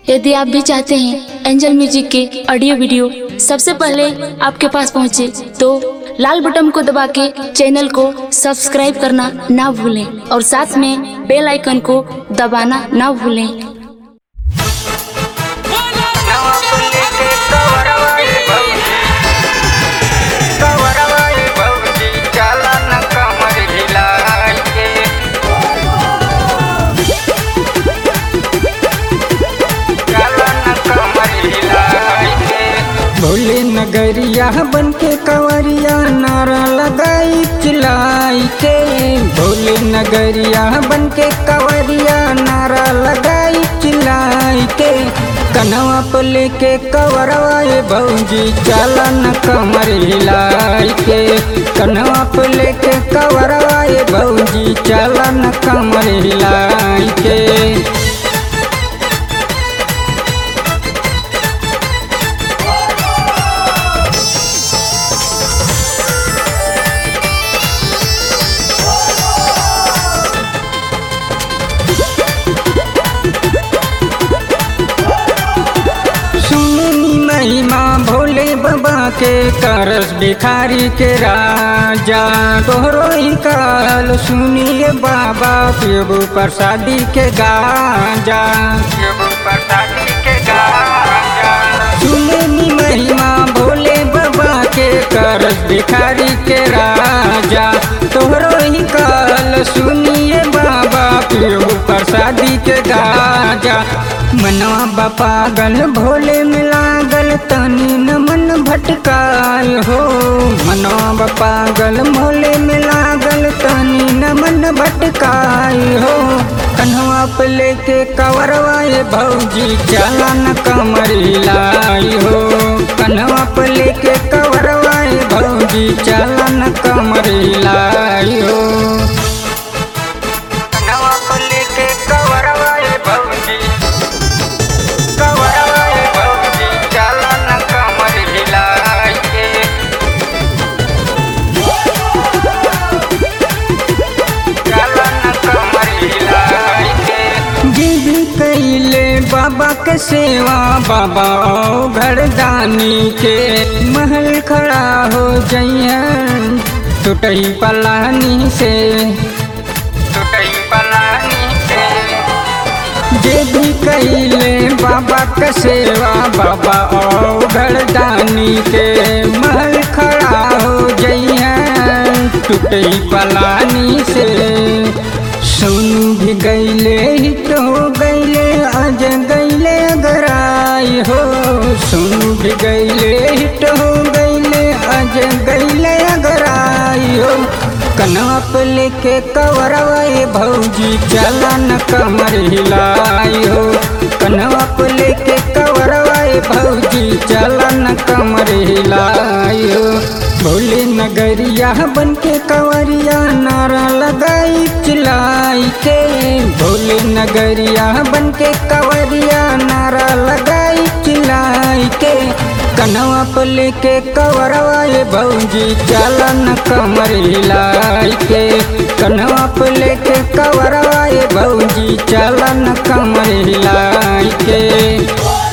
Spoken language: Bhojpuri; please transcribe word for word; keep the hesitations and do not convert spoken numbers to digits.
यदि आप भी चाहते हैं एंजल म्यूजिक के ऑडियो वीडियो सबसे पहले आपके पास पहुंचे, तो लाल बटन को दबा के चैनल को सब्सक्राइब करना ना भूलें और साथ में बेल आइकन को दबाना ना भूलें। भोले नगरिया बन के कंवरिया नारा लगाई चिल्लाई के। भोले नगरिया बन के कंवरिया नारा लगाई चिल्लाई के। कन्हवा पे लेके कंवरवा ये भौजी चला न कमर हिलाई के। कन्हवा पे लेके कंवरवा ये भौजी चला न कमर हिलाई के। महिमा भोले बाबा के करस भिखारी के राजा। तोहरो ही काल सुनिए बाबा प्रभु प्रसादी के गाजा। प्रभु प्रसादी के गाजा सुनी महिमा भोले बाबा के करस भिखारी के राजा। तोहरो ही काल सुनिए बाबा प्रभु प्रसादी के गाजा। मनवा पागल भोले में लागल तनी न मन भटकाल हो। मनवा पागल भोले में लागल तनी न मन भटकाल हो। कन्हवा पे लेके कंवरवा ये भौजी चला न कमर हिलाई हो। कन्हवा पे लेके कंवरवा ये भौजी चला न कमर हिलाई हो। कन्हवा पे लेके कंवरवा ये भौजी बाबा के सेवा बाबा ओ घरदानी के। महल खड़ा हो जइया टूटई पलानी से। टूटई पलानी से जे भी कइले बाबा के सेवा बाबा ओ घरदानी के। महल खड़ा हो जइया टूटई पलानी से। सुन भी गईले हिट हो गईले आज गईले अगर आई हो। सुन भी गईले हिट हो गईले आज गईले अगर आई हो। कन्हवा पे लेके कंवरवा ये भौजी चला न कमर हिलाई हो। कन्हवा पे लेके कंवरवा ये भौजी चला न कमर हिलाई हो। भोले नगरिया बन के कंवरिया नारा लगाई चिल्लाई के। भोले नगरिया बन के कंवरिया नारा लगाई चिल्लाई के। कन्हवा पे लेके कंवरवा ये भौजी चला न कमर हिलाई के। कन्हवा पे लेके कंवरवा ये भौजी चला न कमर हिलाई के।